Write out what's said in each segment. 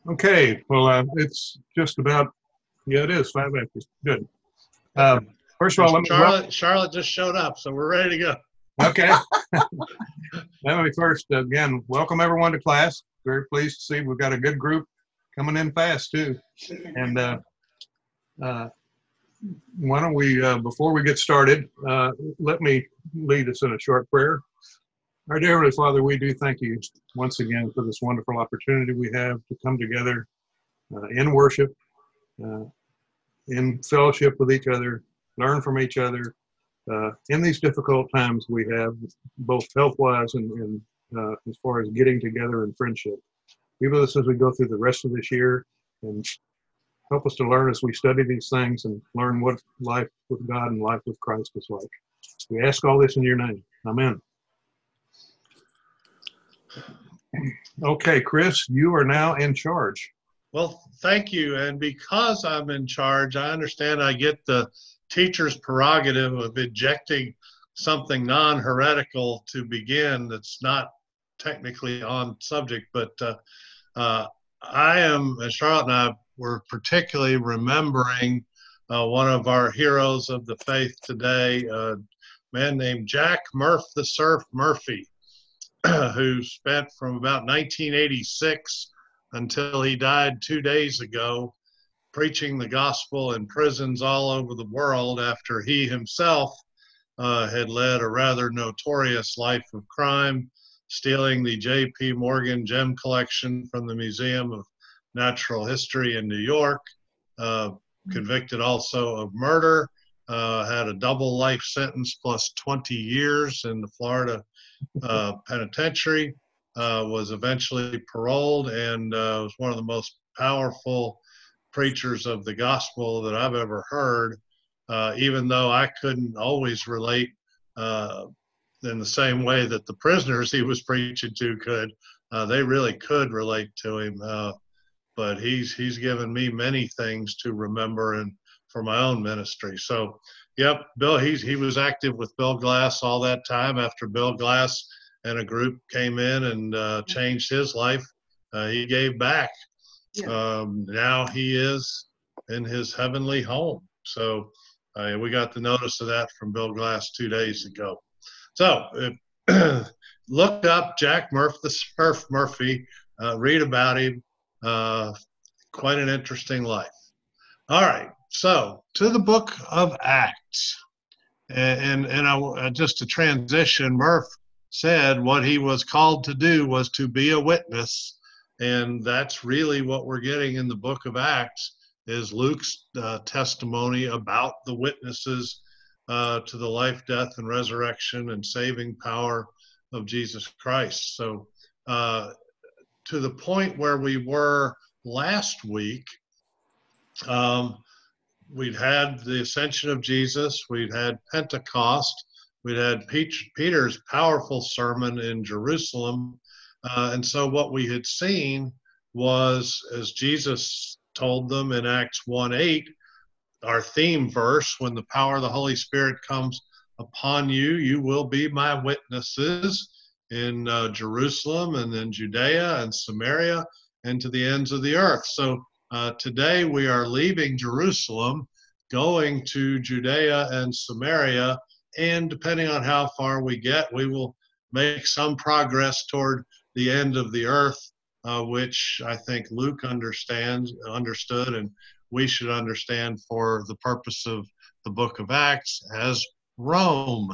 Okay, well, it's just about, yeah, it is 5 after. Good. Um, First of And all, let me Charlotte just showed up, so we're ready to go. okay. Let me first, again, welcome everyone to class. Very pleased to see we've got a good group coming in fast, too. And uh, why don't we, before we get started, let me lead us in a short prayer. Our dear Heavenly Father, we do thank you once again for this wonderful opportunity we have to come together in worship, uh, in fellowship with each other, learn from each other in these difficult times we have, both health-wise and as far as getting together in friendship. Be with us as we go through the rest of this year and help us to learn as we study these things and learn what life with God and life with Christ is like. We ask all this in your name. Amen. Okay, Chris, you are now in charge. Well, thank you. And because I'm in charge, I understand I get the teacher's prerogative of injecting something non-heretical to begin that's not technically on subject, but I am, and Charlotte and I were particularly remembering one of our heroes of the faith today, a man named Jack Murph the Surf Murphy, who spent from about 1986 until he died 2 days ago preaching the gospel in prisons all over the world after he himself had led a rather notorious life of crime, stealing the J.P. Morgan gem collection from the Museum of Natural History in New York, convicted also of murder, had a double life sentence plus 20 years in the Florida penitentiary, was eventually paroled, and was one of the most powerful preachers of the gospel that I've ever heard, even though I couldn't always relate in the same way that the prisoners he was preaching to could. They really could relate to him, but he's given me many things to remember and for my own ministry. So, yep, Bill, he was active with Bill Glass all that time. After Bill Glass and a group came in and changed his life, he gave back. Now he is in his heavenly home. So we got the notice of that from Bill Glass 2 days ago. So look up Jack Murph the Surf Murphy, read about him. Quite an interesting life. All right, so to the book of Acts. And I, just to transition, Murph said what he was called to do was to be a witness. And that's really what we're getting in the book of Acts is Luke's testimony about the witnesses to the life, death, and resurrection and saving power of Jesus Christ. So to the point where we were last week, we'd had the ascension of Jesus, we'd had Pentecost, we'd had Peter's powerful sermon in Jerusalem. And so what we had seen was, as Jesus told them in Acts 1:8, our theme verse, when the power of the Holy Spirit comes upon you, you will be my witnesses in Jerusalem and in Judea and Samaria and to the ends of the earth. So today we are leaving Jerusalem, going to Judea and Samaria, and depending on how far we get, we will make some progress toward the end of the earth, which I think Luke understood, and we should understand for the purpose of the book of Acts as Rome.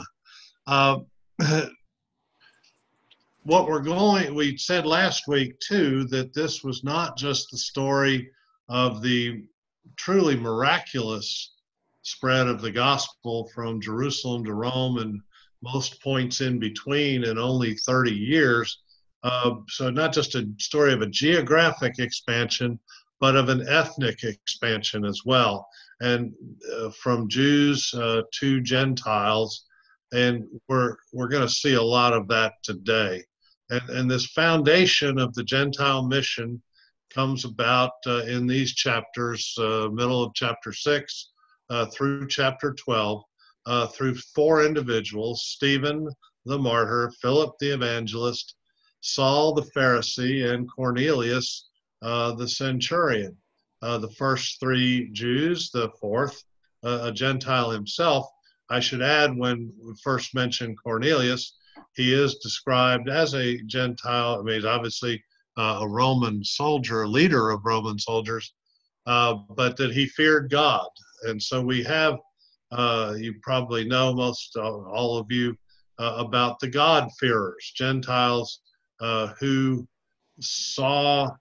We said last week too, that this was not just the story of the truly miraculous spread of the gospel from Jerusalem to Rome and most points in between in only 30 years. So not just a story of a geographic expansion, but of an ethnic expansion as well, and from Jews to Gentiles. And we're going to see a lot of that today. And this foundation of the Gentile mission comes about in these chapters, middle of chapter 6 through chapter 12, through four individuals: Stephen the martyr, Philip the evangelist, Saul the Pharisee, and Cornelius, the centurion. The first three Jews, the fourth, a Gentile himself. I should add, when we first mentioned Cornelius, he is described as a Gentile. I mean, he's obviously a Roman soldier, a leader of Roman soldiers, but that he feared God. And so we have, you probably know, most all of you, about the God-fearers, Gentiles who saw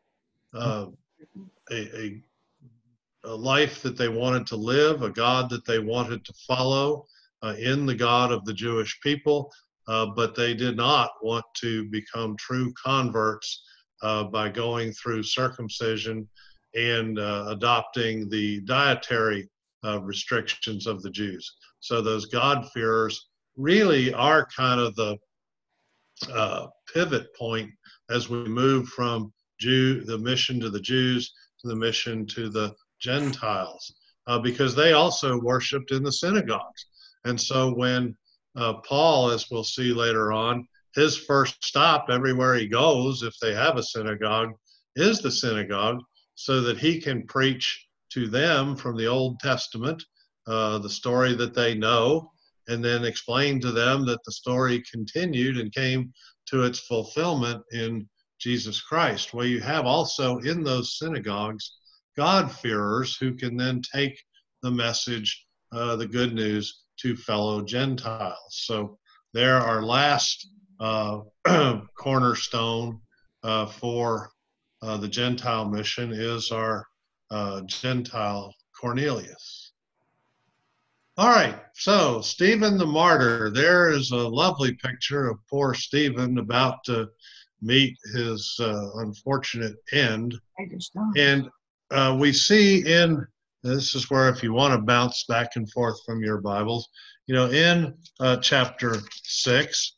a life that they wanted to live, a God that they wanted to follow in the God of the Jewish people, but they did not want to become true converts by going through circumcision and adopting the dietary restrictions of the Jews. So those God-fearers really are kind of the pivot point as we move from the mission to the Jews to the mission to the Gentiles, because they also worshiped in the synagogues. And so when Paul, as we'll see later on, his first stop everywhere he goes, if they have a synagogue, is the synagogue, so that he can preach to them from the Old Testament, the story that they know, and then explain to them that the story continued and came to its fulfillment in Jesus Christ. Well, you have also in those synagogues God-fearers who can then take the message, the good news, to fellow Gentiles. So there, our last cornerstone for the Gentile mission is our Gentile Cornelius. All right, so Stephen the martyr. There is a lovely picture of poor Stephen about to meet his unfortunate end. And we see this is where, if you want to bounce back and forth from your Bibles, in chapter 6,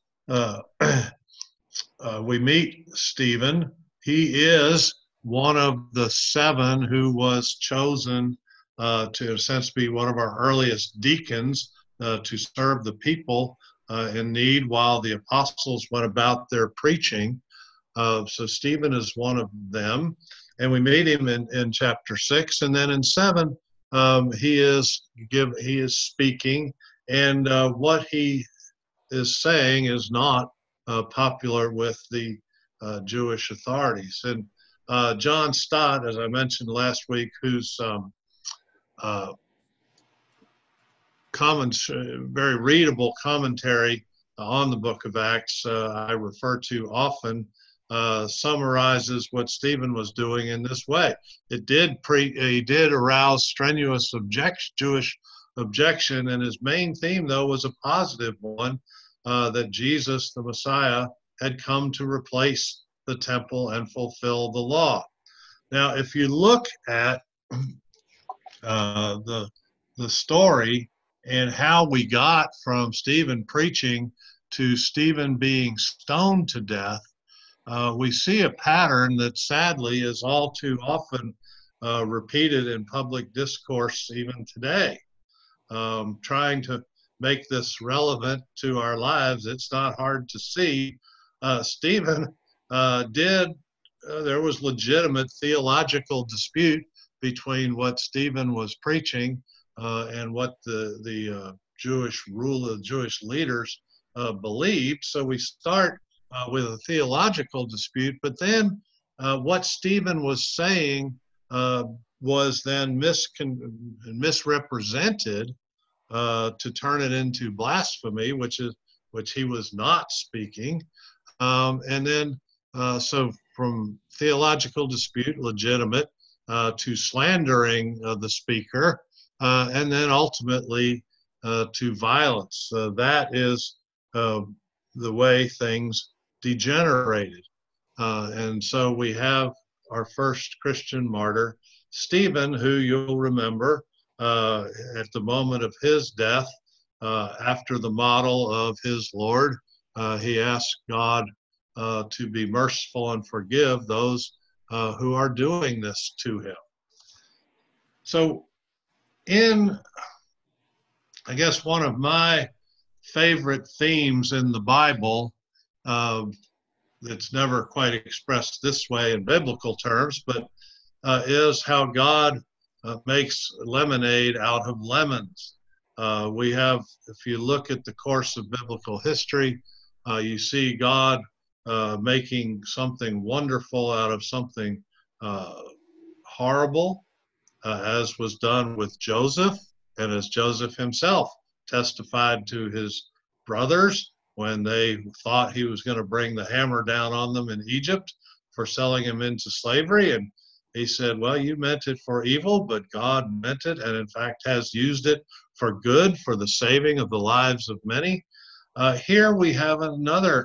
we meet Stephen. He is one of the 7 who was chosen to, in a sense, be one of our earliest deacons to serve the people in need while the apostles went about their preaching. So Stephen is one of them, and we meet him in chapter 6, and then in 7, he is speaking, and what he is saying is not popular with the Jewish authorities. And John Stott, as I mentioned last week, who's very readable commentary on the book of Acts I refer to often, summarizes what Stephen was doing in this way. He did arouse strenuous Jewish objection, and his main theme, though, was a positive one, that Jesus, the Messiah, had come to replace the temple and fulfill the law. Now, if you look at the story and how we got from Stephen preaching to Stephen being stoned to death, we see a pattern that sadly is all too often repeated in public discourse even today. Trying to make this relevant to our lives, it's not hard to see. Stephen there was legitimate theological dispute between what Stephen was preaching and what the Jewish Jewish leaders believed. So we start with a theological dispute, but then what Stephen was saying was then misrepresented to turn it into blasphemy, which he was not speaking. And then so from theological dispute, legitimate, to slandering the speaker, and then ultimately to violence. That is the way things degenerated. And so we have our first Christian martyr, Stephen, who you'll remember at the moment of his death, after the model of his Lord, he asked God to be merciful and forgive those who are doing this to him. So I guess one of my favorite themes in the Bible that's never quite expressed this way in biblical terms, but is how God makes lemonade out of lemons. We have, if you look at the course of biblical history, you see God making something wonderful out of something horrible, as was done with Joseph, and as Joseph himself testified to his brothers when they thought he was going to bring the hammer down on them in Egypt for selling him into slavery. And he said, well, you meant it for evil, but God meant it, and in fact has used it for good, for the saving of the lives of many. Here we have another,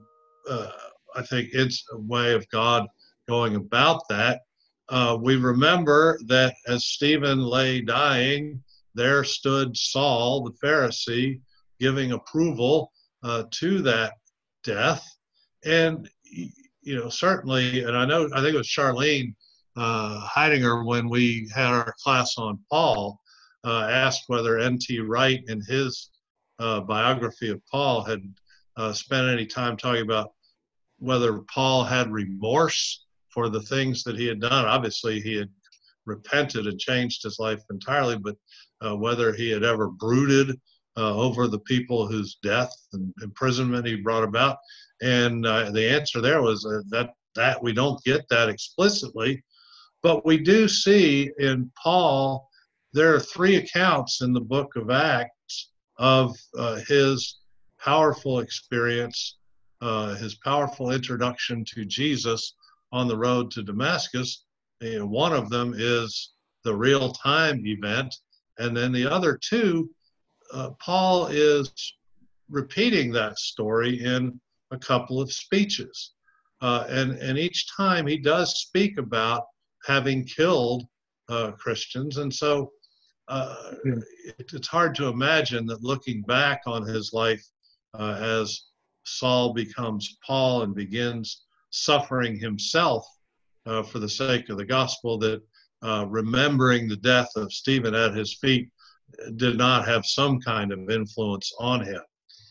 I think it's a way of God going about that. We remember that as Stephen lay dying, there stood Saul, the Pharisee, giving approval to that death. And, you know, certainly, and I think it was Charlene Heidinger, when we had our class on Paul, asked whether N.T. Wright in his biography of Paul had spent any time talking about whether Paul had remorse for the things that he had done. Obviously, he had repented and changed his life entirely, but whether he had ever brooded over the people whose death and imprisonment he brought about. And the answer there was that we don't get that explicitly, but we do see in Paul, there are 3 accounts in the book of Acts of his powerful experience, his powerful introduction to Jesus on the road to Damascus. One of them is the real-time event, and then the other 2, Paul is repeating that story in a couple of speeches. And each time he does speak about having killed Christians. And so it's hard to imagine that looking back on his life as Saul becomes Paul and begins suffering himself for the sake of the gospel, that remembering the death of Stephen at his feet did not have some kind of influence on him.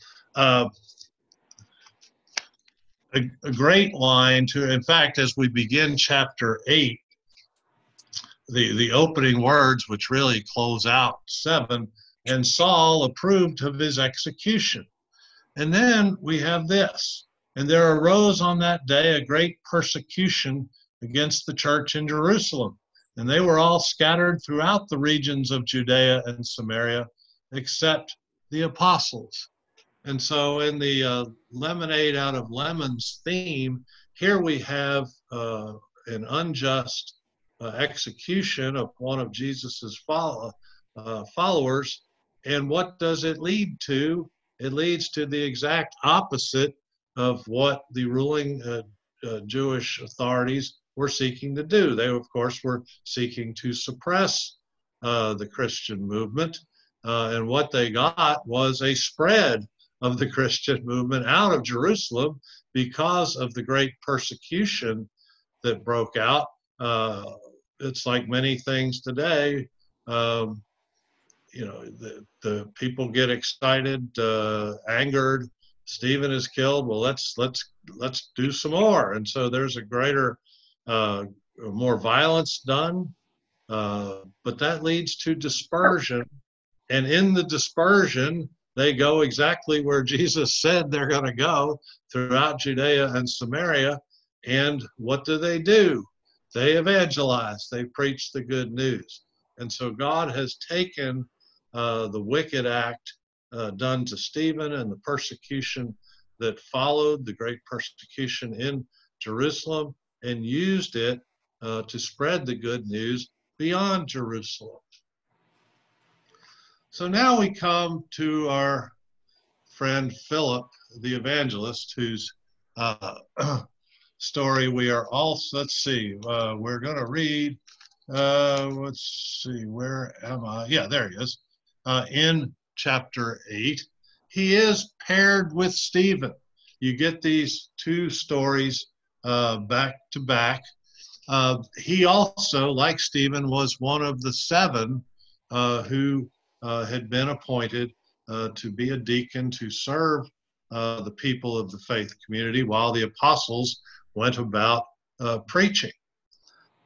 A great line to, in fact, as we begin chapter 8, the opening words, which really close out 7, and Saul approved of his execution. And then we have this, and there arose on that day a great persecution against the church in Jerusalem, and they were all scattered throughout the regions of Judea and Samaria, except the apostles. And so in the lemonade out of lemons theme, here we have an unjust execution of one of Jesus's followers. And what does it lead to? It leads to the exact opposite of what the ruling Jewish authorities were seeking to do. They, of course, were seeking to suppress the Christian movement. And what they got was a spread of the Christian movement out of Jerusalem because of the great persecution that broke out. It's like many things today. You know, the people get excited, angered. Stephen is killed. Well, let's do some more. And so there's a greater, more violence done, but that leads to dispersion. And in the dispersion, they go exactly where Jesus said they're going to go, throughout Judea and Samaria. And what do? They evangelize. They preach the good news. And so God has taken the wicked act done to Stephen and the persecution that followed, the great persecution in Jerusalem, and used it to spread the good news beyond Jerusalem. So now we come to our friend Philip, the evangelist, whose story we are also, let's see, we're going to read, let's see, where am I? Yeah, there he is. In chapter 8, he is paired with Stephen. You get these 2 stories back to back. He also, like Stephen, was one of the 7 who had been appointed to be a deacon to serve the people of the faith community while the apostles went about preaching.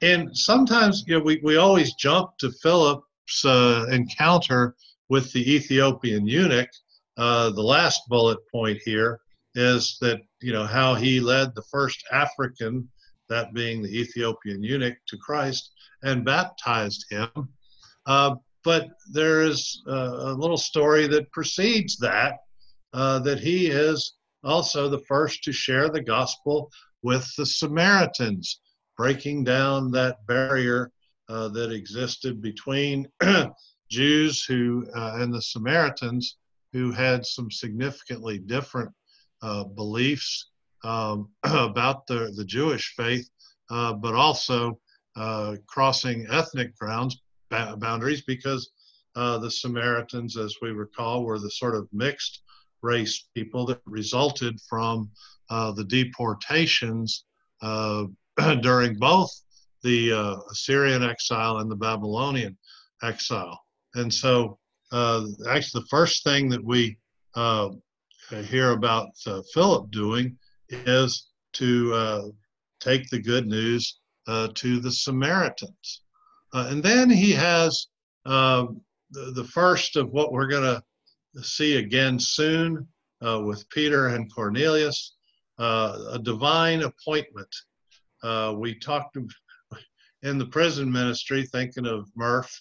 And sometimes, we always jump to Philip's encounter with the Ethiopian eunuch. The last bullet point here is that, how he led the first African, that being the Ethiopian eunuch, to Christ and baptized him. But there is a little story that precedes that, that he is also the first to share the gospel with the Samaritans, breaking down that barrier that existed between Jews and the Samaritans, who had some significantly different beliefs about the Jewish faith, but also crossing ethnic boundaries, because the Samaritans, as we recall, were the sort of mixed race people that resulted from the deportations during both the Assyrian exile and the Babylonian exile. And so actually the first thing that we hear about Philip doing is to take the good news to the Samaritans. And then he has the first of what we're going to see again soon with Peter and Cornelius, a divine appointment. We talked in the prison ministry, thinking of Murph,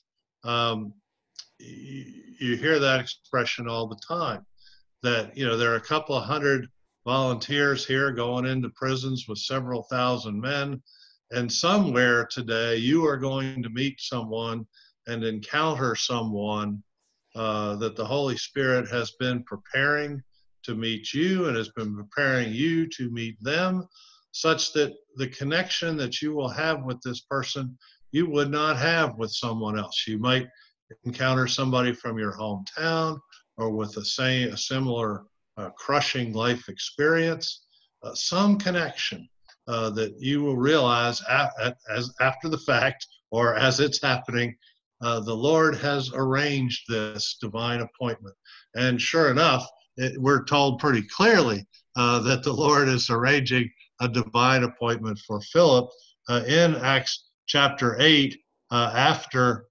you hear that expression all the time, that, there are a couple of hundred volunteers here going into prisons with several thousand men, and somewhere today you are going to meet someone and encounter someone that the Holy Spirit has been preparing to meet you and has been preparing you to meet them, such that the connection that you will have with this person you would not have with someone else. You might encounter somebody from your hometown or with a similar crushing life experience, some connection that you will realize as after the fact, or as it's happening, the Lord has arranged this divine appointment. And sure enough, we're told pretty clearly that the Lord is arranging a divine appointment for Philip in Acts chapter 8, after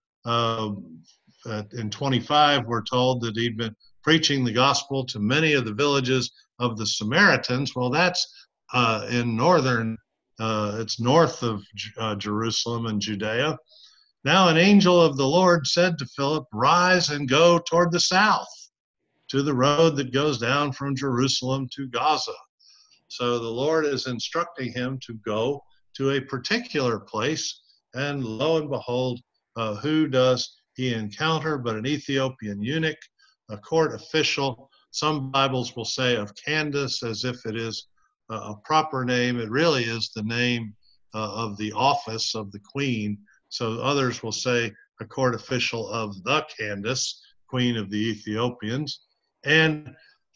in 25, we're told that he'd been preaching the gospel to many of the villages of the Samaritans. Well, that's in northern, it's north of Jerusalem and Judea. Now an angel of the Lord said to Philip, "Rise and go toward the south, to the road that goes down from Jerusalem to Gaza." So the Lord is instructing him to go to a particular place, and lo and behold, who does he encounter but an Ethiopian eunuch, a court official. Some Bibles will say of Candace, as if it is a proper name. It really is the name of the office of the queen. So others will say a court official of the Candace, queen of the Ethiopians. And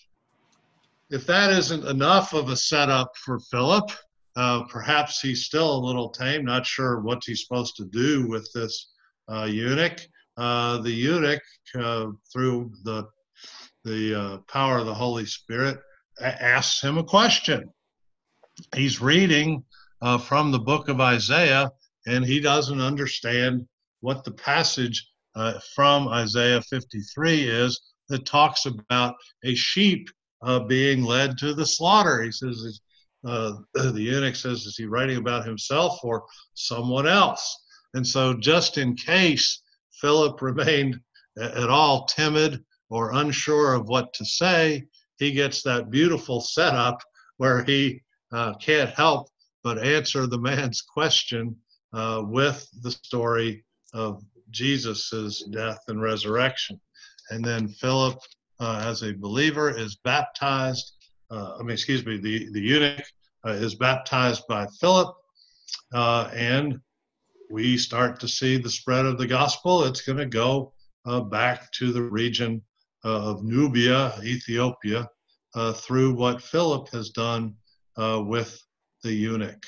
if that isn't enough of a setup for Philip, perhaps he's still a little tame, not sure what he's supposed to do with this eunuch. The eunuch, through the power of the Holy Spirit, asks him a question. He's reading from the book of Isaiah, and he doesn't understand what the passage from Isaiah 53 is that talks about a sheep being led to the slaughter. He says, the eunuch says, is he writing about himself or someone else? And so just in case Philip remained at all timid or unsure of what to say, he gets that beautiful setup where he can't help but answer the man's question with the story of Jesus's death and resurrection. And then Philip, as a believer, is baptized. The eunuch is baptized by Philip, and we start to see the spread of the gospel. It's going to go back to the region of Nubia, Ethiopia, through what Philip has done with the eunuch.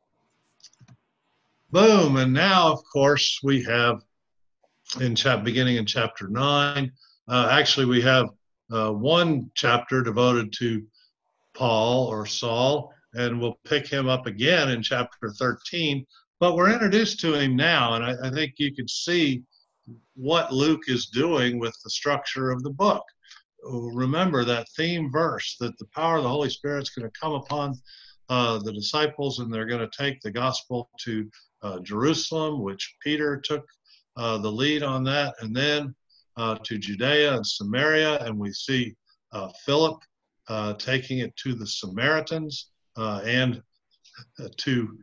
Boom, and now, of course, we have, beginning in chapter 9, actually we have one chapter devoted to Paul or Saul, and we'll pick him up again in chapter 13. But we're introduced to him now, and I think you can see what Luke is doing with the structure of the book. Remember that theme verse that the power of the Holy Spirit is going to come upon the disciples, and they're going to take the gospel to Jerusalem, which Peter took the lead on that, and then to Judea and Samaria, and we see Philip taking it to the Samaritans and to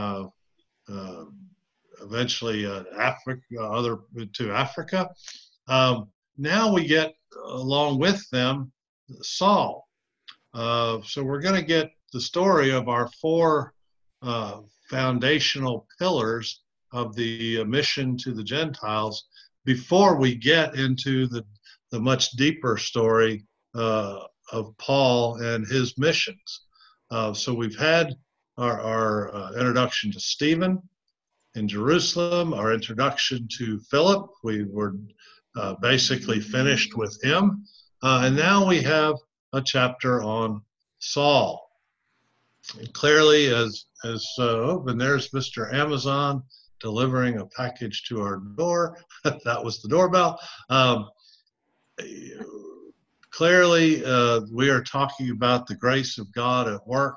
eventually Africa. Now we get along with them Saul. So we're going to get the story of our four foundational pillars of the mission to the Gentiles before we get into the much deeper story of Paul and his missions. So we've had our introduction to Stephen in Jerusalem, our introduction to Philip. We were basically finished with him. And now we have a chapter on Saul. And clearly, and there's Mr. Amazon delivering a package to our door. That was the doorbell. Clearly, we are talking about the grace of God at work.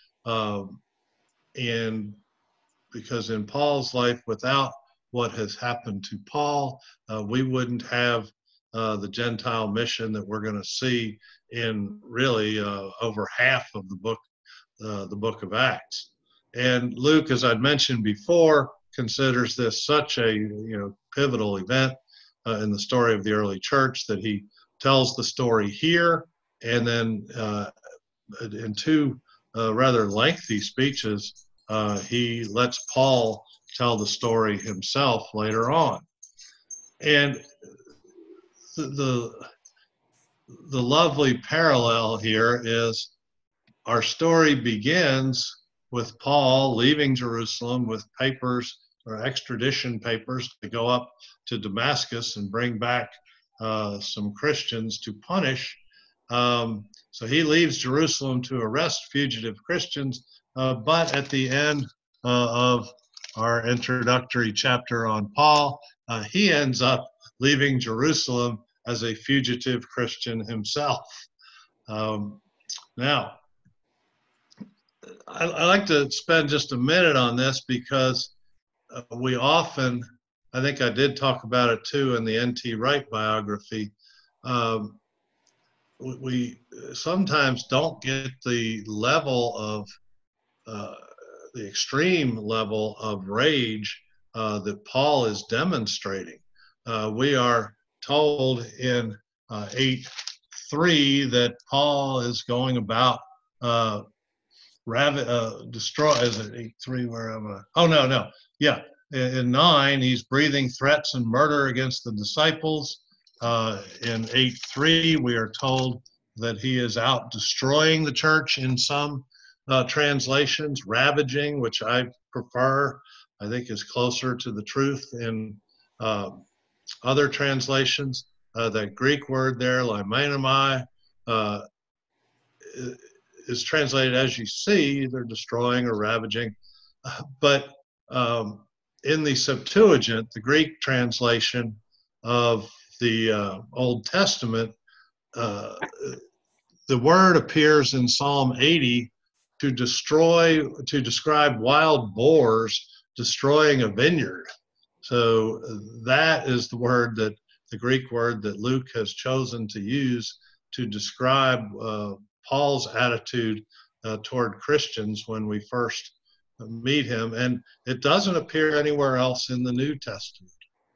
And because in Paul's life, without what has happened to Paul, we wouldn't have the Gentile mission that we're going to see in really over half of the book of Acts. And Luke, as I'd mentioned before, considers this such a pivotal event in the story of the early church that he tells the story here, and then in two rather lengthy speeches, he lets Paul tell the story himself later on. And the lovely parallel here is our story begins with Paul leaving Jerusalem with papers or extradition papers to go up to Damascus and bring back some Christians to punish. So he leaves Jerusalem to arrest fugitive Christians, but at the end of our introductory chapter on Paul, he ends up leaving Jerusalem as a fugitive Christian himself. Now, I like to spend just a minute on this because we often, I think I did talk about it too in the N.T. Wright biography, we sometimes don't get the level of, the extreme level of rage that Paul is demonstrating. We are told in 8:3 that Paul is going about destroy. Is it 8:3? Where am I? Oh no. Yeah, in 9 he's breathing threats and murder against the disciples. In 8:3 we are told that he is out destroying the church in some translations, ravaging, which I prefer. I think is closer to the truth in other translations. That Greek word there, limonamai, is translated as you see, either destroying or ravaging. But in the Septuagint, the Greek translation of the Old Testament, the word appears in Psalm 80 to describe wild boars destroying a vineyard. So that is the word that the Greek word that Luke has chosen to use to describe Paul's attitude toward Christians when we first meet him. And it doesn't appear anywhere else in the New Testament.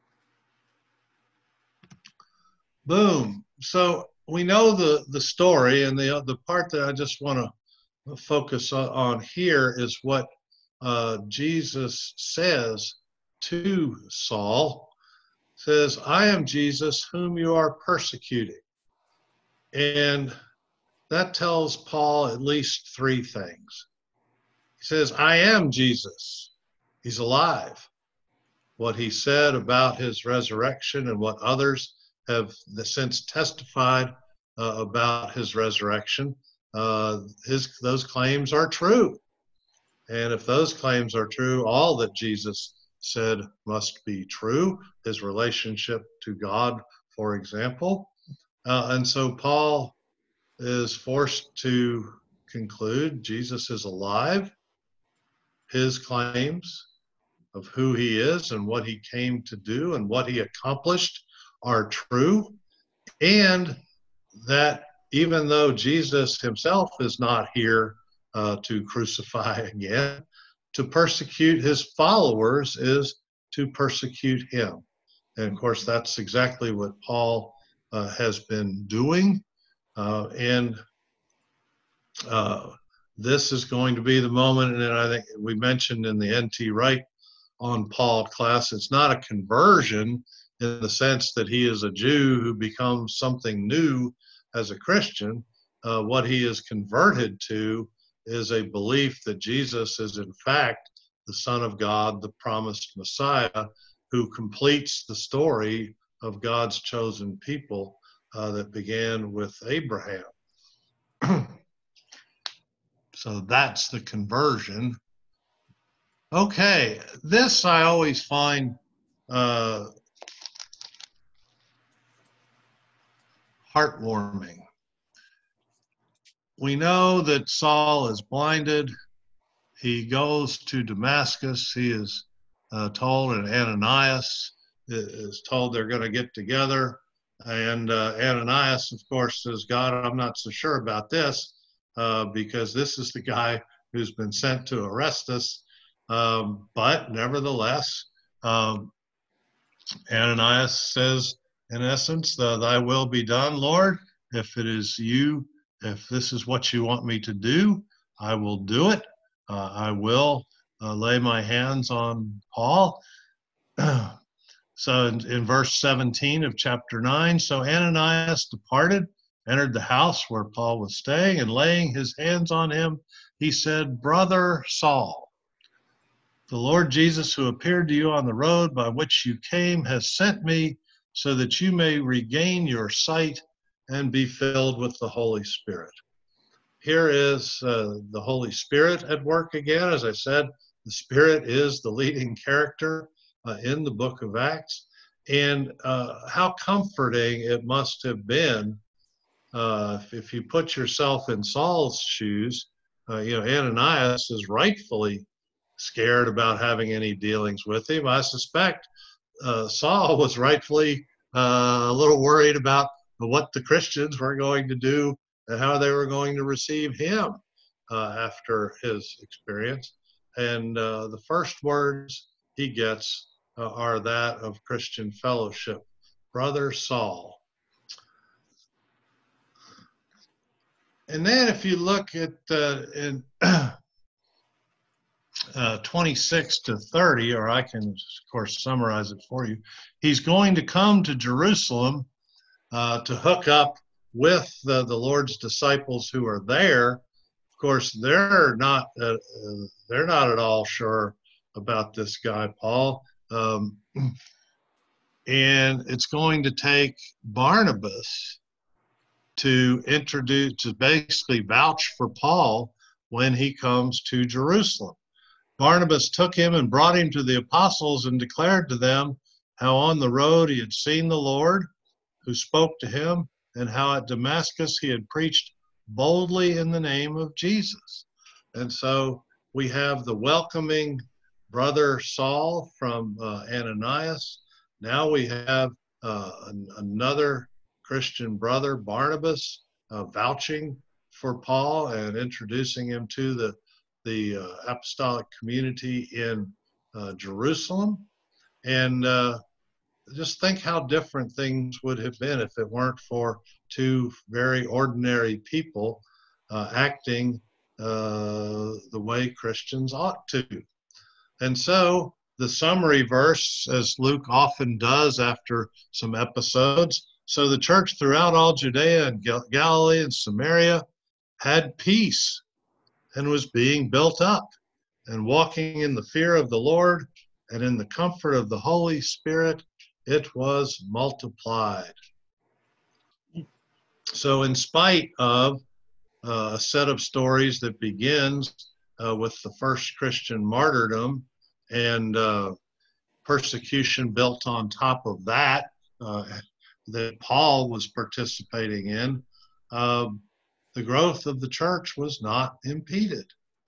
Boom. So we know the story, and the part that I just want to focus on here is what Jesus says to Saul. Says, I am Jesus whom you are persecuting. And that tells Paul at least 3 things. He says, I am Jesus. He's alive. What he said about his resurrection and what others have since testified about his resurrection, those claims are true. And if those claims are true, all that Jesus said must be true, his relationship to God, for example. And so Paul is forced to conclude Jesus is alive. His claims of who he is and what he came to do and what he accomplished are true. And that even though Jesus himself is not here to crucify again, to persecute his followers is to persecute him. And of course, that's exactly what Paul has been doing. And this is going to be the moment, and I think we mentioned in the NT Wright on Paul class, it's not a conversion in the sense that he is a Jew who becomes something new as a Christian. What he is converted to is a belief that Jesus is in fact the Son of God, the promised Messiah, who completes the story of God's chosen people that began with Abraham. So that's the conversion. Okay, this I always find heartwarming. We know that Saul is blinded. He goes to Damascus. He is told, and Ananias is told they're going to get together. And Ananias, of course, says, God, I'm not so sure about this because this is the guy who's been sent to arrest us. But nevertheless, Ananias says, in essence, thy will be done, Lord. If it is you, if this is what you want me to do, I will do it. I will lay my hands on Paul. So in verse 17 of chapter 9, so Ananias departed, entered the house where Paul was staying, and laying his hands on him, he said, Brother Saul, the Lord Jesus, who appeared to you on the road by which you came, has sent me so that you may regain your sight and be filled with the Holy Spirit. Here is the Holy Spirit at work again. As I said, the Spirit is the leading character in the book of Acts. And how comforting it must have been if you put yourself in Saul's shoes. Ananias is rightfully scared about having any dealings with him. I suspect Saul was rightfully a little worried about what the Christians were going to do and how they were going to receive him after his experience. And the first words he gets are that of Christian fellowship. Brother Saul. And then if you look at in 26 to 30, or I can, of course, summarize it for you. He's going to come to Jerusalem to hook up with the Lord's disciples who are there. Of course, they're not at all sure about this guy, Paul. And it's going to take Barnabas to basically vouch for Paul when he comes to Jerusalem. Barnabas took him and brought him to the apostles and declared to them how on the road he had seen the Lord, who spoke to him, and how at Damascus he had preached boldly in the name of Jesus. And so we have the welcoming brother Saul from Ananias. Now we have another Christian brother, Barnabas, vouching for Paul and introducing him to the apostolic community in Jerusalem. And just think how different things would have been if it weren't for two very ordinary people acting the way Christians ought to. And so the summary verse, as Luke often does after some episodes, so the church throughout all Judea and Galilee and Samaria had peace and was being built up and walking in the fear of the Lord and in the comfort of the Holy Spirit, it was multiplied. So in spite of a set of stories that begins with the first Christian martyrdom and persecution built on top of that that Paul was participating in, the growth of the church was not impeded.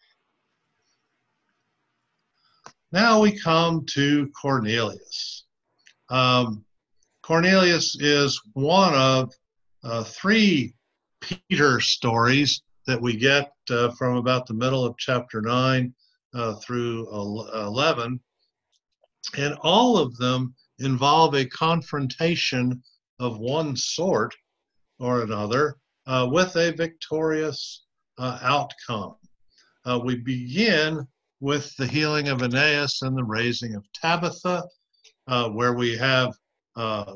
Now we come to Cornelius. Cornelius is one of three Peter stories that we get from about the middle of chapter 9 through 11. And all of them involve a confrontation of one sort or another with a victorious outcome. We begin with the healing of Aeneas and the raising of Tabitha, where we have a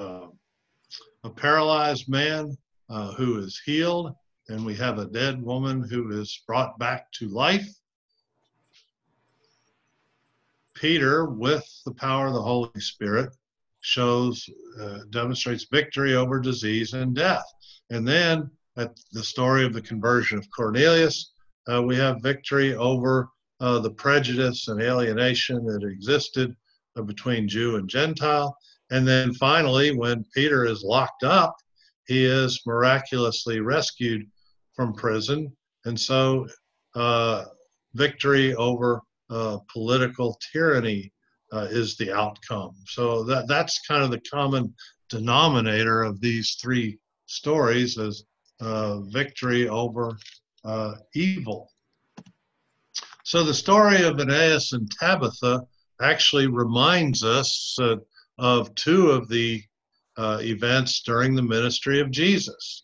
paralyzed man who is healed, and we have a dead woman who is brought back to life. Peter, with the power of the Holy Spirit, demonstrates victory over disease and death. And then at the story of the conversion of Cornelius, we have victory over the prejudice and alienation that existed between Jew and Gentile. And then finally, when Peter is locked up, he is miraculously rescued from prison. And so victory over political tyranny is the outcome. So that's kind of the common denominator of these three stories, is victory over evil. So the story of Aeneas and Tabitha actually reminds us of two of the events during the ministry of Jesus.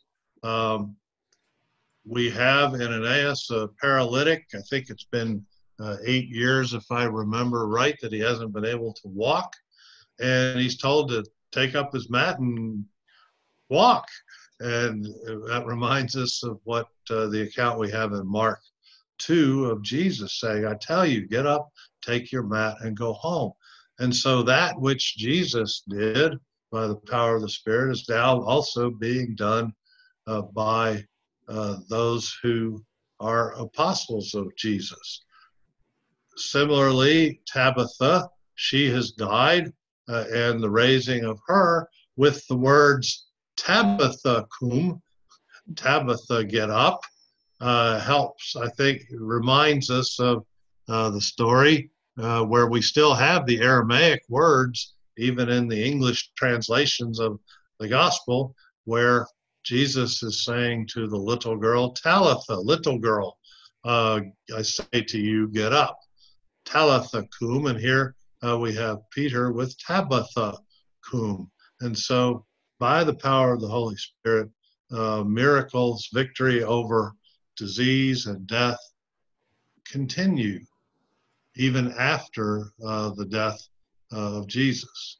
We have in Aeneas a paralytic. I think it's been 8 years, if I remember right, that he hasn't been able to walk. And he's told to take up his mat and walk. And that reminds us of what the account we have in Mark 2 of Jesus saying, I tell you, get up, take your mat, and go home. And so that which Jesus did by the power of the Spirit is now also being done by those who are apostles of Jesus. Similarly, Tabitha, she has died, and the raising of her with the words Tabitha cum, Tabitha get up, helps, I think, reminds us of the story where we still have the Aramaic words, even in the English translations of the gospel, where Jesus is saying to the little girl, Talitha, little girl, I say to you, get up. Talitha cum, and here we have Peter with Tabitha cum. And so by the power of the Holy Spirit, miracles, victory over disease and death continue even after the death of Jesus.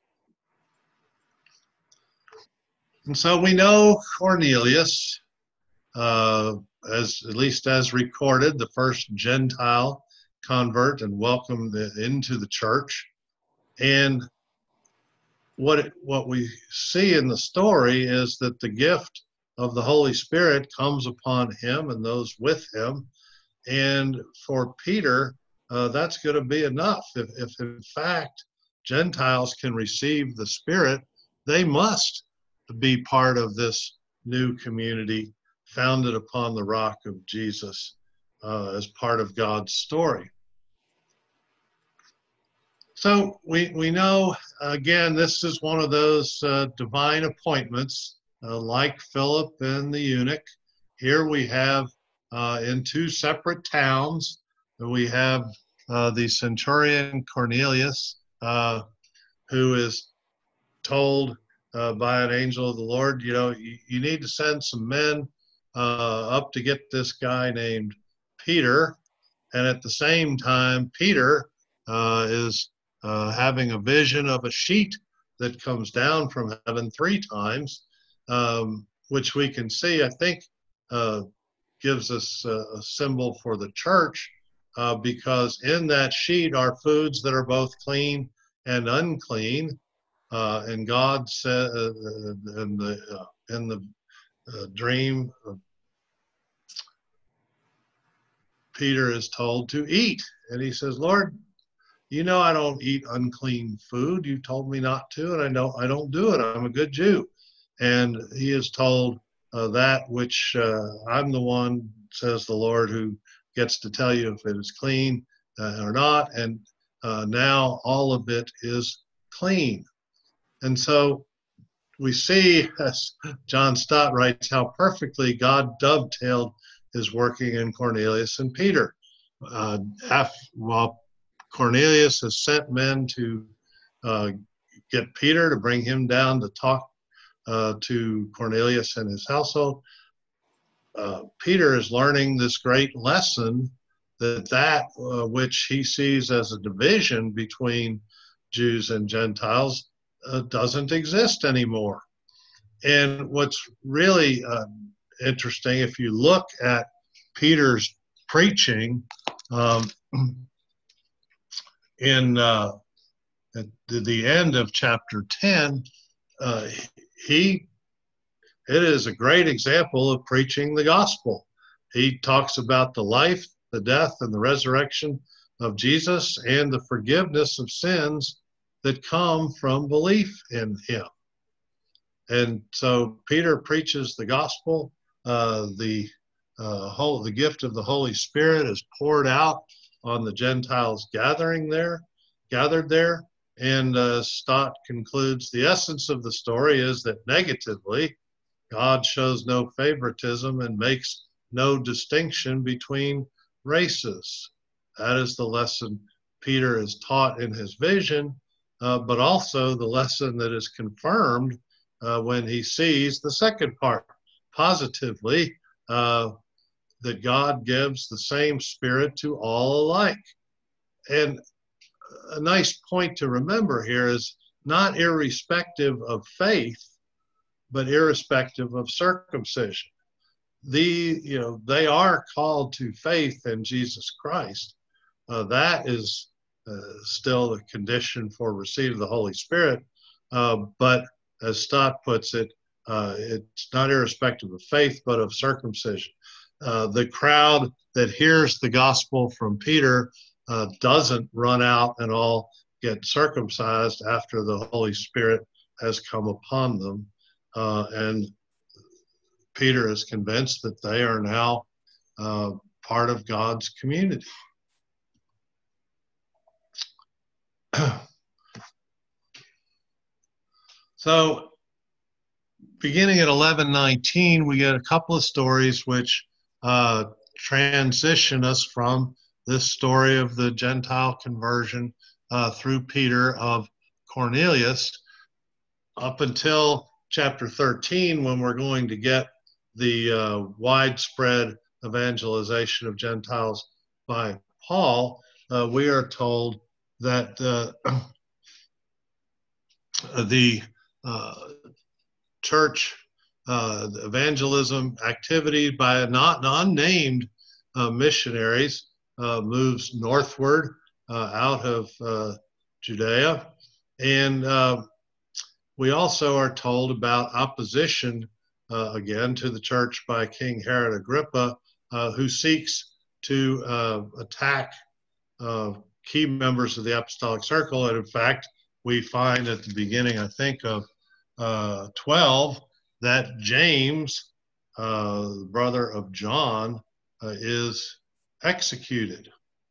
And so we know Cornelius, as at least as recorded, the first Gentile convert and welcomed into the church. And what we see in the story is that the gift of the Holy Spirit comes upon him and those with him. And for Peter, that's going to be enough. If in fact Gentiles can receive the Spirit, they must be part of this new community founded upon the rock of Jesus as part of God's story. So we know, again, this is one of those divine appointments, like Philip and the eunuch. Here we have in two separate towns, we have the centurion Cornelius, who is told by an angel of the Lord, you know, you need to send some men up to get this guy named Peter. And at the same time, Peter is having a vision of a sheet that comes down from heaven 3 times, which we can see, I think, gives us a symbol for the church, because in that sheet are foods that are both clean and unclean. And God said in the dream, Peter is told to eat. And he says, Lord, you know I don't eat unclean food. You told me not to, and I don't do it. I'm a good Jew. And he is told that which I'm the one, says the Lord, who gets to tell you if it is clean or not. And now all of it is clean. And so we see, as John Stott writes, how perfectly God dovetailed his working in Cornelius and Peter. While Cornelius has sent men to get Peter to bring him down to talk to Cornelius and his household, Peter is learning this great lesson that which he sees as a division between Jews and Gentiles doesn't exist anymore. And what's really interesting, if you look at Peter's preaching at the end of chapter 10, it is a great example of preaching the gospel. He talks about the life, the death, and the resurrection of Jesus and the forgiveness of sins that come from belief in him. And so Peter preaches the gospel. The gift of the Holy Spirit is poured out on the Gentiles gathered there. And Stott concludes, the essence of the story is that negatively, God shows no favoritism and makes no distinction between races. That is the lesson Peter is taught in his vision, but also the lesson that is confirmed when he sees the second part, positively, that God gives the same Spirit to all alike. And a nice point to remember here is not irrespective of faith, but irrespective of circumcision. They are called to faith in Jesus Christ. That is still the condition for receiving the Holy Spirit. But as Stott puts it, it's not irrespective of faith, but of circumcision. The crowd that hears the gospel from Peter doesn't run out and all get circumcised after the Holy Spirit has come upon them. And Peter is convinced that they are now part of God's community. So beginning at 11:19, we get a couple of stories which transition us from this story of the Gentile conversion through Peter of Cornelius up until chapter 13, when we're going to get the widespread evangelization of Gentiles by Paul. We are told that the church evangelism activity by not unnamed missionaries moves northward out of Judea. And we also are told about opposition again to the church by King Herod Agrippa, who seeks to attack key members of the apostolic circle. And in fact, we find at the beginning, I think, of 12, that James, the brother of John, is executed.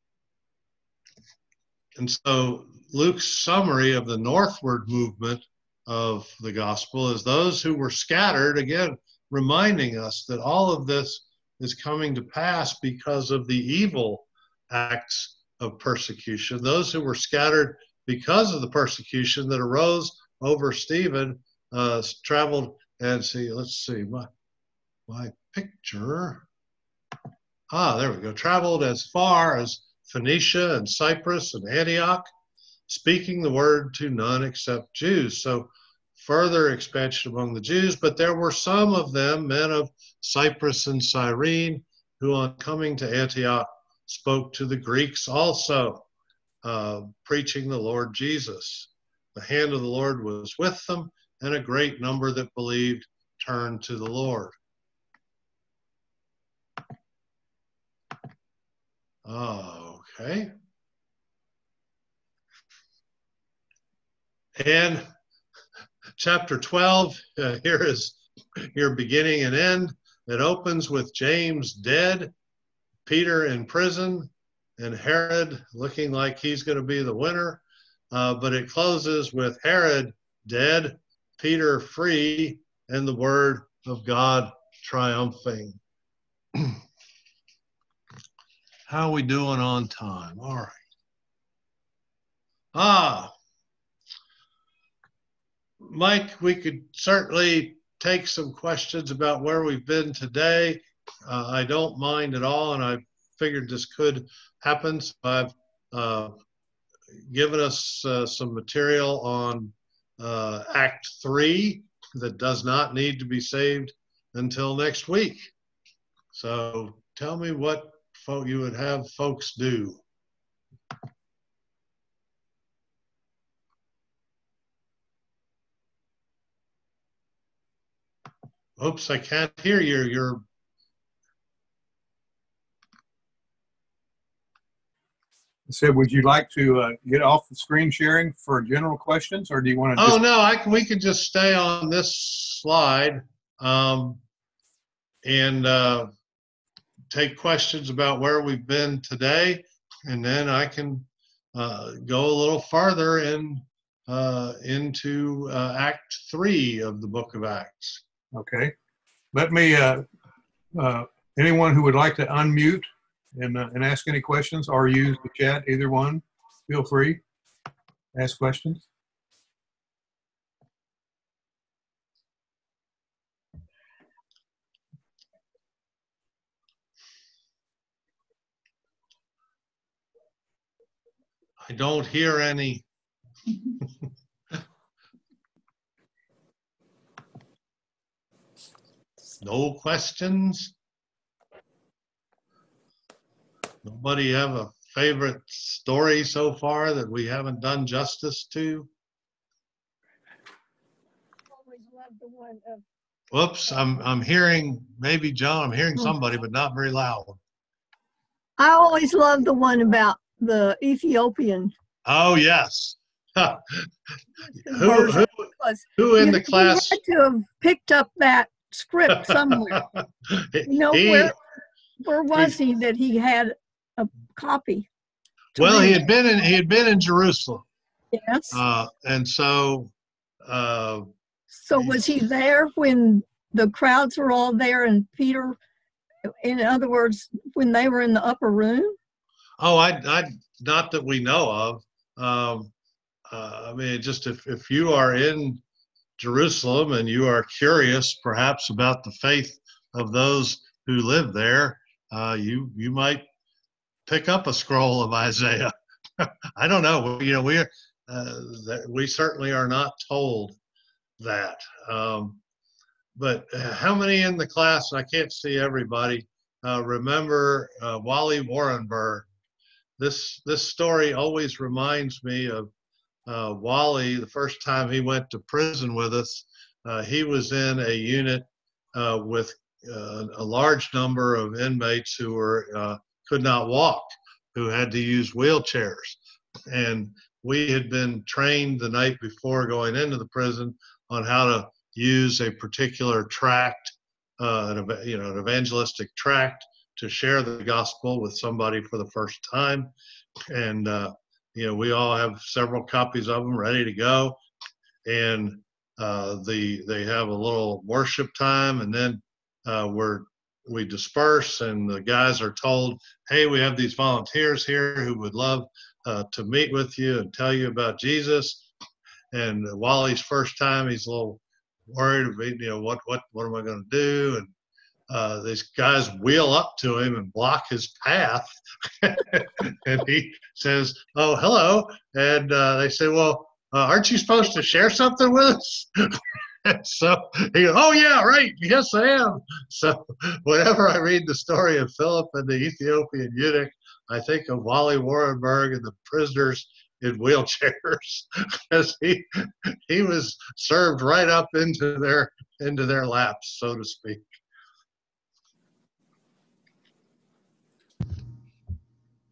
And so Luke's summary of the northward movement of the gospel is those who were scattered, again, reminding us that all of this is coming to pass because of the evil acts of persecution. Those who were scattered because of the persecution that arose over Stephen traveled and let's see, my picture. There we go. Traveled as far as Phoenicia and Cyprus and Antioch, speaking the word to none except Jews. So further expansion among the Jews, but there were some of them, men of Cyprus and Cyrene, who on coming to Antioch spoke to the Greeks also, preaching the Lord Jesus. The hand of the Lord was with them, and a great number that believed turned to the Lord. Okay. And chapter 12, here is your beginning and end. It opens with James dead, Peter in prison, and Herod looking like he's going to be the winner. But it closes with Herod dead, Peter free, and the word of God triumphing. How are we doing on time? All right. Mike, we could certainly take some questions about where we've been today. I don't mind at all, and I figured this could happen. So I've given us some material on Act 3 that does not need to be saved until next week. So tell me what you would have folks do. Oops, I can't hear you. I said, would you like to get off the screen sharing for general questions, or do you want to? Oh, no, we could just stay on this slide and take questions about where we've been today, and then I can go a little farther into Act 3 of the Book of Acts. Okay. Let me, anyone who would like to unmute and ask any questions or use the chat, either one, feel free. Ask questions. I don't hear any. No questions? Nobody have a favorite story so far that we haven't done justice to? Whoops, I'm hearing, maybe John, I'm hearing somebody, but not very loud. I always loved the one about the Ethiopian. Oh, yes. Version, who in the class? You had to have picked up that script somewhere. Where was he that he had a copy? Well, he had been in Jerusalem. Yes. And so. So was he there when the crowds were all there and Peter, in other words, when they were in the upper room? Oh, I not that we know of. I mean, just if you are in Jerusalem and you are curious perhaps about the faith of those who live there, you might pick up a scroll of Isaiah. I don't know. We certainly are not told that. But how many in the class? I can't see everybody. Remember Wally Warrenberg. This story always reminds me of Wally. The first time he went to prison with us, he was in a unit with a large number of inmates who could not walk, who had to use wheelchairs. And we had been trained the night before going into the prison on how to use a particular tract, an evangelistic tract, to share the gospel with somebody for the first time. And we all have several copies of them ready to go. And they have a little worship time, and then we disperse, and the guys are told, hey, we have these volunteers here who would love to meet with you and tell you about Jesus. And Wally's first time, he's a little worried, what am I going to do? And these guys wheel up to him and block his path. And he says, oh, hello. And they say, well, aren't you supposed to share something with us? So he goes, oh, yeah, right. Yes, I am. So whenever I read the story of Philip and the Ethiopian eunuch, I think of Wally Warrenberg and the prisoners in wheelchairs, because he was served right up into their laps, so to speak.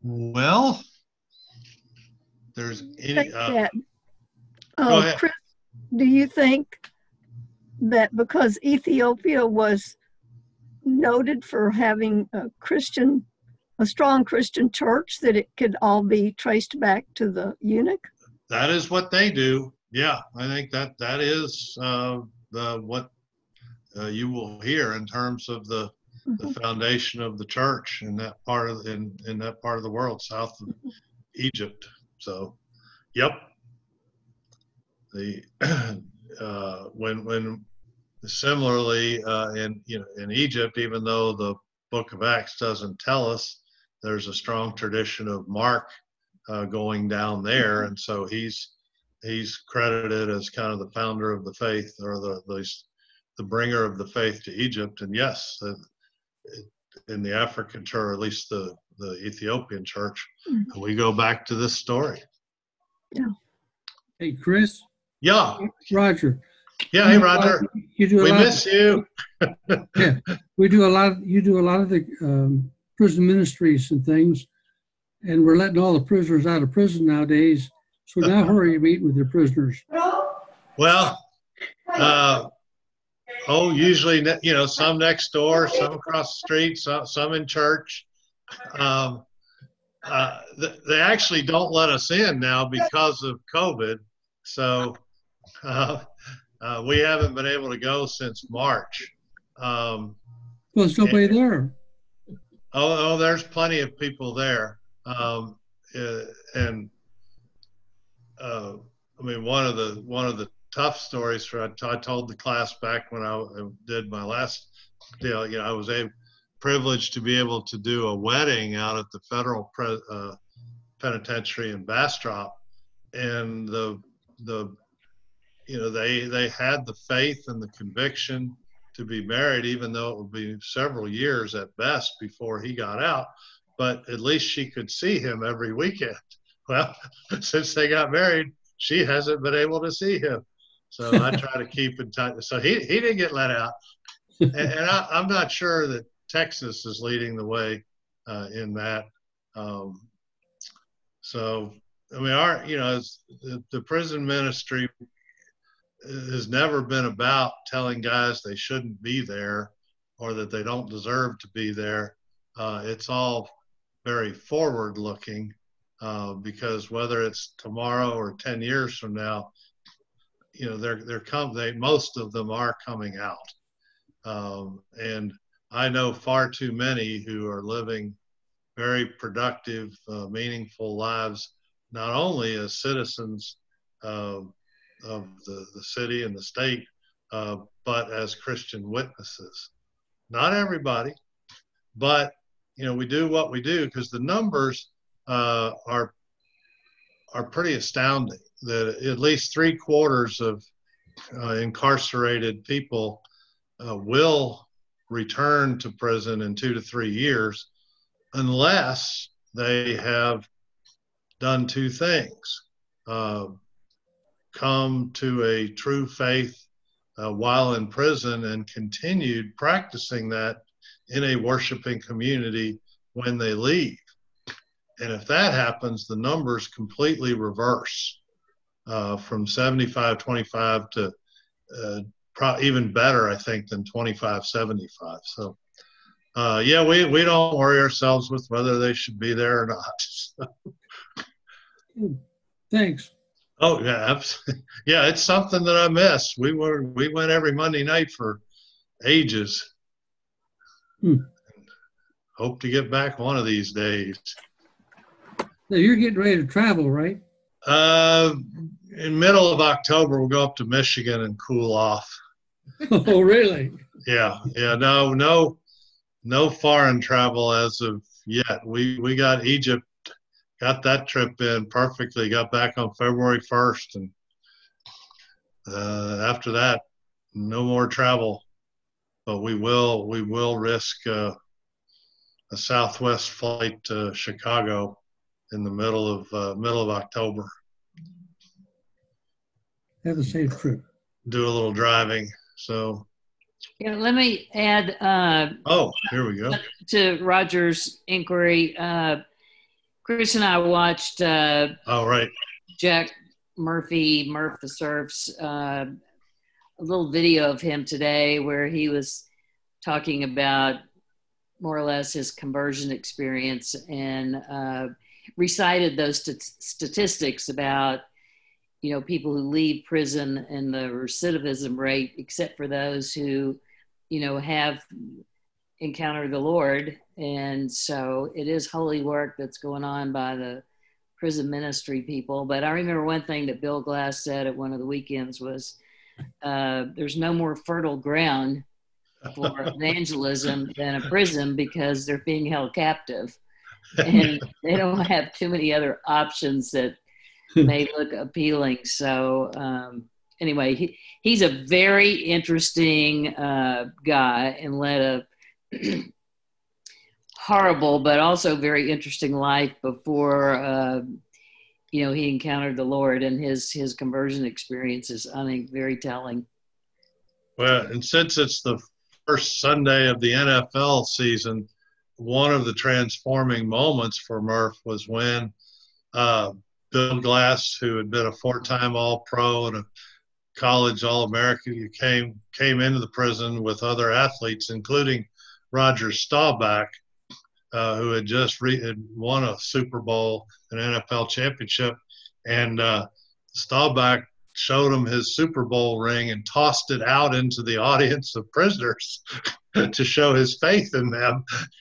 Well, there's any, Think that, go ahead. Chris, do you think that because Ethiopia was noted for having a strong Christian church, that it could all be traced back to the eunuch? That is what they do. Yeah, I think that is what you will hear in terms of the foundation of the church in that part of in that part of the world, south of Egypt. So, yep. The when similarly in Egypt, even though the Book of Acts doesn't tell us, there's a strong tradition of Mark going down there, and so he's credited as kind of the founder of the faith, or the bringer of the faith to Egypt. And yes, in the African church, or at least the Ethiopian church, we go back to this story. Yeah. Hey, Chris. Yeah. Roger. Yeah. Hey, Roger. We miss you. Yeah, we do a lot. You do a lot of the prison ministries and things, and we're letting all the prisoners out of prison nowadays. So now, where are you meeting with your prisoners? Well, usually, some next door, some across the street, some in church. They actually don't let us in now because of COVID. So we haven't been able to go since March. Well, there's nobody there. Oh, there's plenty of people there. I mean, one of the tough stories I told the class back when I did my last deal. I was privileged to be able to do a wedding out at the federal penitentiary in Bastrop, and they had the faith and the conviction to be married, even though it would be several years at best before he got out. But at least she could see him every weekend. Well, since they got married, she hasn't been able to see him. So I try to keep in touch. So he didn't get let out. And I'm not sure that Texas is leading the way in that. So, I mean, the prison ministry has never been about telling guys they shouldn't be there or that they don't deserve to be there. It's all very forward looking. Because whether it's tomorrow or 10 years from now, most of them are coming out. And I know far too many who are living very productive, meaningful lives, not only as citizens of the city and the state, but as Christian witnesses. Not everybody, but we do what we do because the numbers are pretty astounding. That at least 3/4 of incarcerated people will return to prison in 2 to 3 years, unless they have done two things: come to a true faith while in prison and continued practicing that in a worshiping community when they leave. And if that happens, the numbers completely reverse from 75-25 to even better, I think, than 25-75. So, we don't worry ourselves with whether they should be there or not. Thanks. Oh, yeah, absolutely. Yeah, it's something that I miss. We went every Monday night for ages. Hope to get back one of these days. Now you're getting ready to travel, right? In middle of October, we'll go up to Michigan and cool off. Oh, really? Yeah. No foreign travel as of yet. We got Egypt, got that trip in perfectly. Got back on February 1st, and after that, no more travel. But we will risk a Southwest flight to Chicago in the middle of October. Have a safe trip. Do a little driving. So. Yeah, let me add. Oh, here we go. To Roger's inquiry. Chris and I watched Oh, right. Jack Murphy, Murph the Surf's, a little video of him today where he was talking about more or less his conversion experience and recited those statistics about, people who leave prison and the recidivism rate, except for those who, have encountered the Lord. And so it is holy work that's going on by the prison ministry people. But I remember one thing that Bill Glass said at one of the weekends was, there's no more fertile ground for evangelism than a prison because they're being held captive. And they don't have too many other options that may look appealing. So anyway, he's a very interesting guy and led a horrible but also very interesting life before he encountered the Lord, and his conversion experiences, I think, very telling. Well, and since it's the first Sunday of the NFL season, one of the transforming moments for Murph was when Bill Glass, who had been a 4-time All-Pro and a college All-American, came into the prison with other athletes, including Roger Staubach, who had just had won a Super Bowl, an NFL championship, and Staubach showed him his Super Bowl ring and tossed it out into the audience of prisoners to show his faith in them.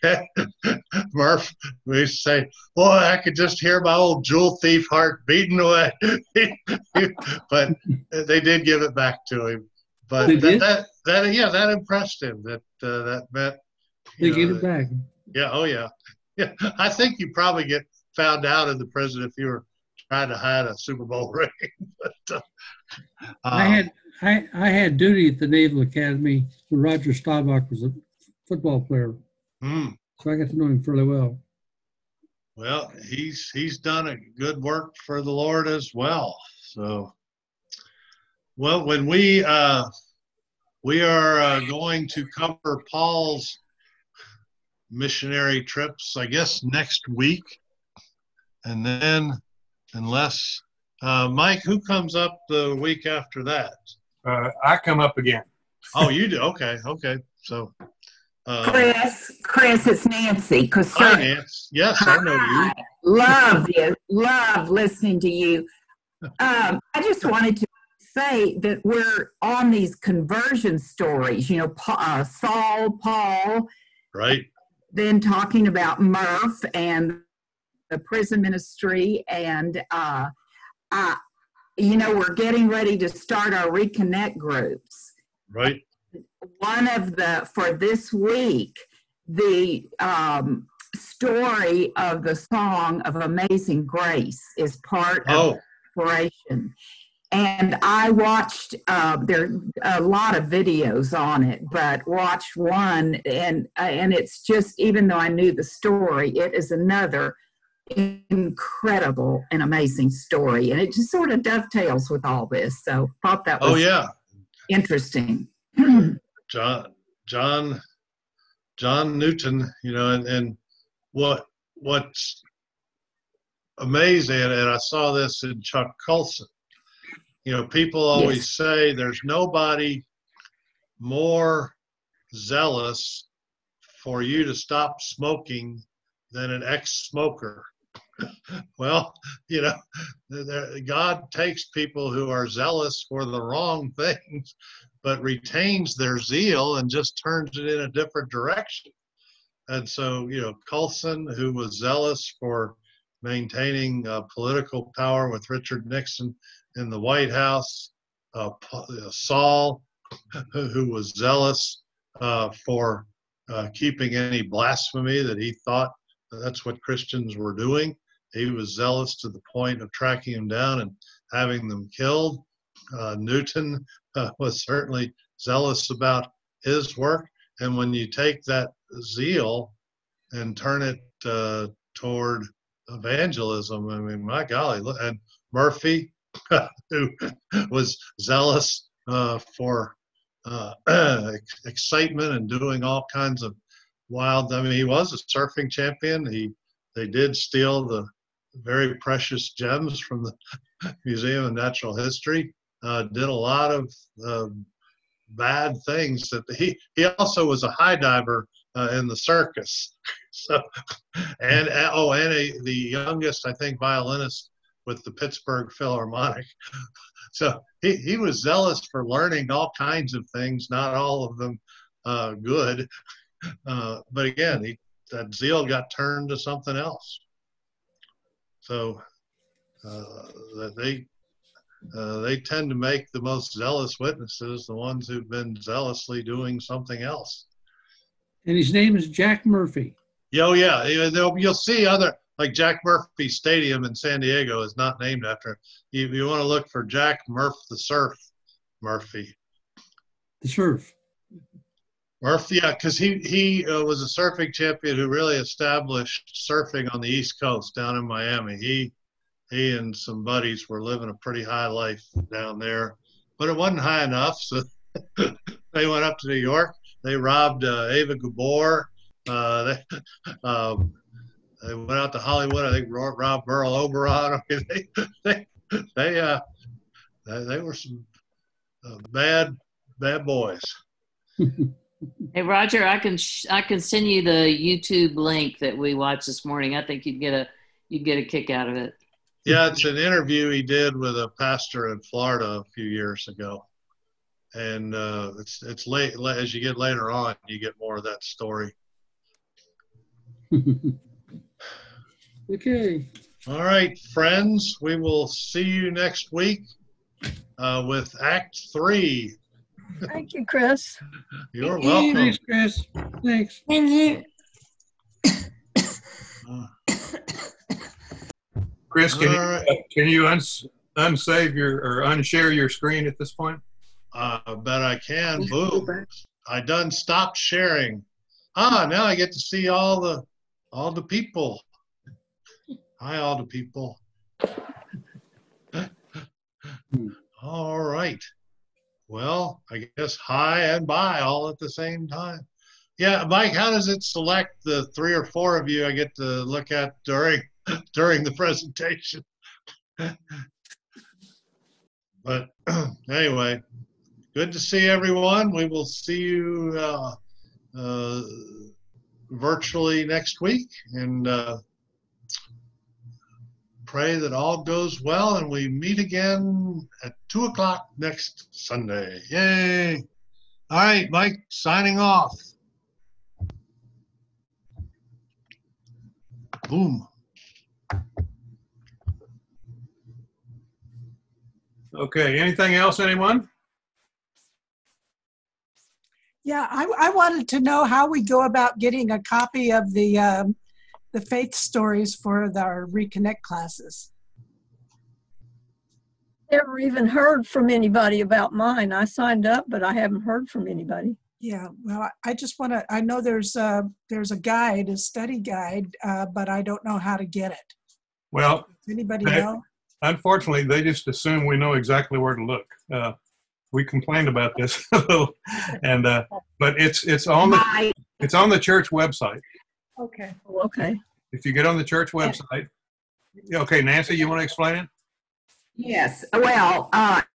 Murph, we used to say, boy, I could just hear my old jewel thief heart beating away. But they did give it back to him. But that impressed him. That meant they gave it back. Yeah. Oh, yeah. Yeah. I think you probably get found out in the prison if you were trying to hide a Super Bowl ring. But, I had duty at the Naval Academy when Roger Staubach was a football player. So I got to know him fairly well. Well, he's done a good work for the Lord as well. So, well, when we are going to cover Paul's missionary trips, I guess, next week. And then, unless, Mike, who comes up the week after that? I come up again. Oh, you do? Okay. So, Chris, it's Nancy. Hi, Nancy. Yes, I know you. Love you. Love listening to you. I just wanted to say that we're on these conversion stories, Saul, Paul. Right. Then talking about Murph and the prison ministry. And, we're getting ready to start our Reconnect groups. Right. One of for this week, the story of the song of Amazing Grace is part of the inspiration. And I watched, there are a lot of videos on it, but watched one, and it's just, even though I knew the story, it is another incredible and amazing story. And it just sort of dovetails with all this. So I thought that was interesting. John Newton, and what's amazing, and I saw this in Chuck Colson. People always say there's nobody more zealous for you to stop smoking than an ex-smoker. Well, God takes people who are zealous for the wrong things, but retains their zeal and just turns it in a different direction. And so, Colson, who was zealous for maintaining political power with Richard Nixon in the White House, Saul, who was zealous for keeping any blasphemy that he thought that's what Christians were doing. He was zealous to the point of tracking them down and having them killed. Newton was certainly zealous about his work. And when you take that zeal and turn it toward evangelism, I mean, my golly, and Murphy, who was zealous for excitement and doing all kinds of wild, he was a surfing champion. He they did steal the very precious gems from the Museum of Natural History. Did a lot of bad things. That he also was a high diver in the circus. So, and the youngest, I think, violinist with the Pittsburgh Philharmonic. So he was zealous for learning all kinds of things, not all of them good. But again, that zeal got turned to something else. So they tend to make the most zealous witnesses the ones who've been zealously doing something else. And his name is Jack Murphy. Oh, yeah. You'll see other, like Jack Murphy Stadium in San Diego is not named after. You want to look for Jack the Surf Murphy. The Surf. Murphy, yeah, because he was a surfing champion who really established surfing on the East Coast down in Miami. He and some buddies were living a pretty high life down there, but it wasn't high enough, so they went up to New York. They robbed Ava Gabor. They went out to Hollywood. I think robbed Burl Oberon. They were some bad boys. Hey Roger, I can send you the YouTube link that we watched this morning. I think you'd get a kick out of it. Yeah, it's an interview he did with a pastor in Florida a few years ago, and it's late. As you get later on, you get more of that story. Okay. All right, friends, we will see you next week with Act 3. Thank you, Chris. You're welcome. Thanks, Chris. Thanks. Thank you. Chris, can you unsave or unshare your screen at this point? I bet I can. Boom. I done stopped sharing. Now I get to see all the people. Hi, all the people. All right. Well, I guess hi and bye all at the same time. Yeah, Mike, how does it select the 3 or 4 of you I get to look at during the presentation? But anyway, good to see everyone. We will see you virtually next week, and pray that all goes well, and we meet again at 2 o'clock next Sunday. Yay! All right, Mike, signing off. Boom. Okay, anything else, anyone? Yeah, I wanted to know how we go about getting a copy of the faith stories for our Reconnect classes. Never even heard from anybody about mine. I signed up, but I haven't heard from anybody. Yeah, well, I just want to, I know there's a guide, a study guide, but I don't know how to get it. Well, does anybody know? Unfortunately, they just assume we know exactly where to look. We complained about this a little, and but it's on the church website. Okay. Okay. If you get on the church website, okay, Nancy, you want to explain it? Yes. Well,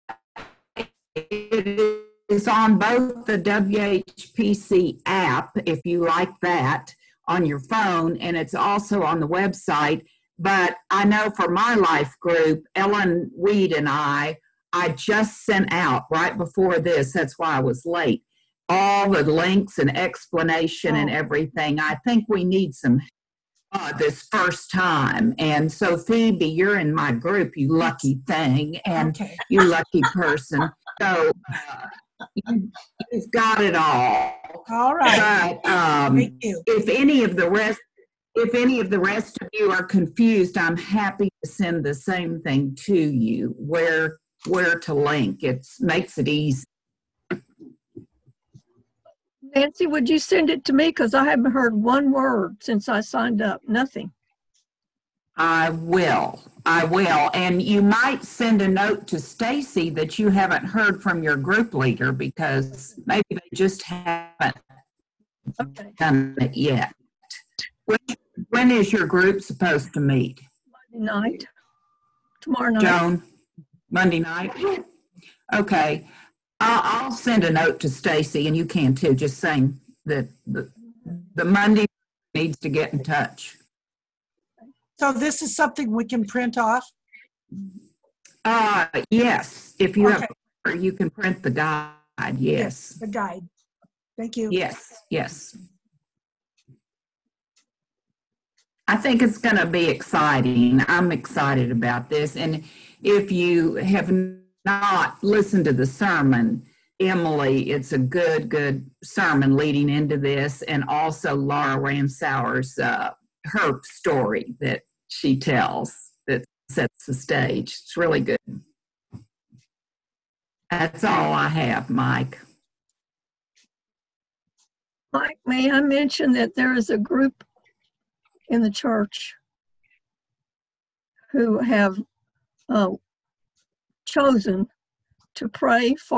it is on both the WHPC app, if you like that, on your phone, and it's also on the website. But I know for my life group, Ellen Weed and I just sent out right before this, that's why I was late, all the links and explanation and everything. I think we need some this first time. And so Phoebe, you're in my group, you lucky thing, and you lucky person. So you've got it all. All right. But thank you. if any of the rest of you are confused, I'm happy to send the same thing to you, where to link. It makes it easy. Nancy, would you send it to me? Because I haven't heard one word since I signed up. Nothing. I will. And you might send a note to Stacy that you haven't heard from your group leader, because maybe they just haven't done it yet. When is your group supposed to meet? Monday night, tomorrow night. Joan, Monday night? Okay. I'll send a note to Stacy, and you can too, just saying that the Monday needs to get in touch. So this is something we can print off? Yes, if you Okay. have, you can print the guide, yes. The guide. Thank you. Yes, yes. I think it's going to be exciting. I'm excited about this. And if you have not listened to the sermon, Emily, it's a good sermon leading into this. And also Laura Ramsauer's, her story that she tells that sets the stage. It's really good. That's all I have, Mike. Mike, may I mention that there is a group in the church who have chosen to pray for